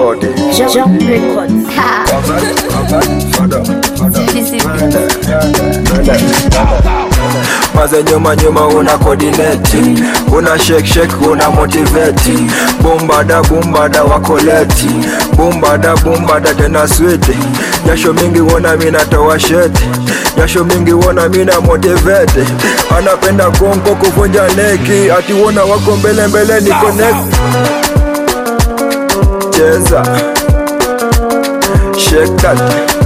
body. Jump Records. Maze nyuma nyuma una coordinate, una shake una motivate. Bumbada wakoleti, bumbada tena sweet. Jasho mingi wona mina toa shit, jasho mingi wona mina motivate. Anapenda konko kuvunja neki, ati wona wako mbele ni connect. Cheza, shake that.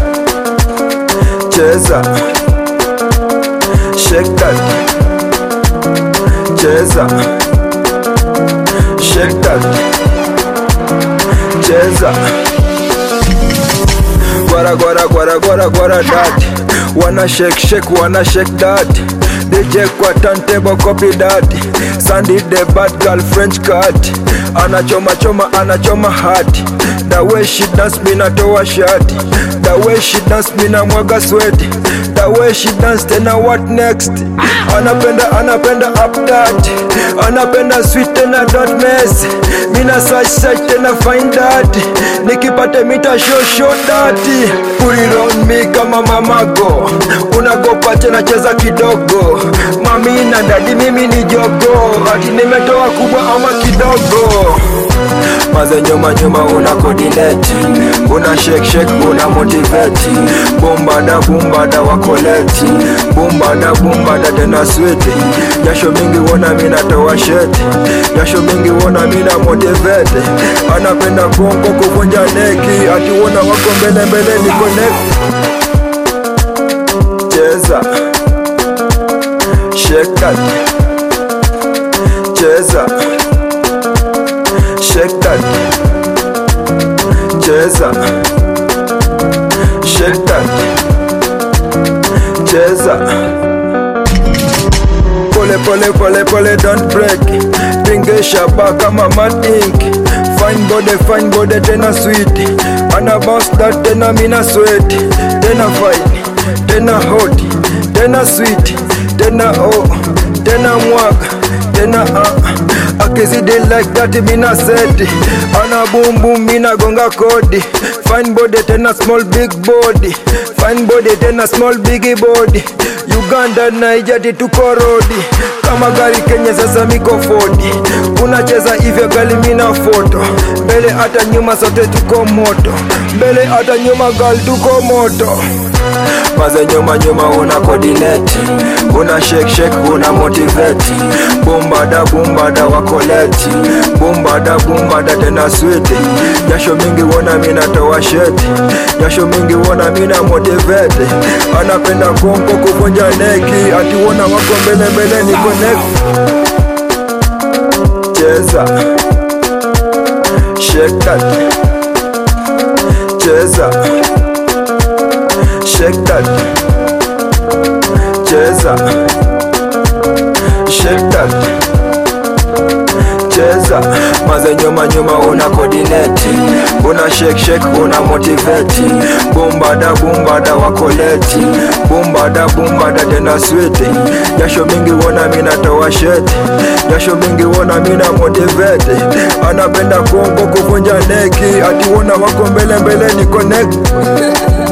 Cheza, shake that. Cheza, shake that. Cheza. Gwara that. Wanna shake, wanna shake that. DJ kwa turntable copy that. Sandy the bad girl French cat. Anachoma hard. The way she dance me na toa shati. The way she dance me na mwaga sweat. The way she dance tena what next? Anapenda up that. Anapenda sweet tena don't mess. Mina search tena find that. Nikipate mita show that. Put it on me kama mamago. Unagopa tena cheza kidogo. Mami na dadi mimi ni jogo. Ati nimetoa kubwa ama kidogo. Maze nyuma una coordinate, una shake una motivate. Bumbada wakoleti, bumbada tena sweet. Jasho mingi wona mina toa shit, jasho mingi wona mina motivate. Anapenda konko kuvunja neki, ati wona wako mbele ni connect. Cheza, shake that. Cheza, shake that. Cheza, shake that. Cheza. Pole don't break. Pingesha baka mama ink. Fine body tena sweet. Ana bounce that tena mina sweat. Tena fine, tena hot, tena sweet, tena oh, tena mwaka, tena akizidi like that mina set. Ana boom mina gonga kodi. Fine body tena small big body. Fine body tena small big body. Uganda Nigeria tuko rodi. Kama gari Kenya sasa miko 40. Unacheza hivyo gali mina foto. Mbele hata nyuma sote tuko moto. Mbele hata nyuma gali tuko moto. Maze nyuma una coordinate, una shake una motivate. Bumbada wakoleti, bumbada tena sweet. Jasho mingi wona mina toa shit, jasho mingi wona mina motivate. Anapenda konko kuvunja neki, ati wona wako mbele ni connect. Cheza, shake that. Cheza, shake that. Cheza, shake that. Cheza. Maze nyuma una coordinate, una shake una motivate. Bumbada wakoleti, bumbada tena sweet. Jasho mingi wona mina toa shit, jasho mingi wona mina motivate. Anapenda kongo kuvunja neki, ati wona wako mbele ni connect.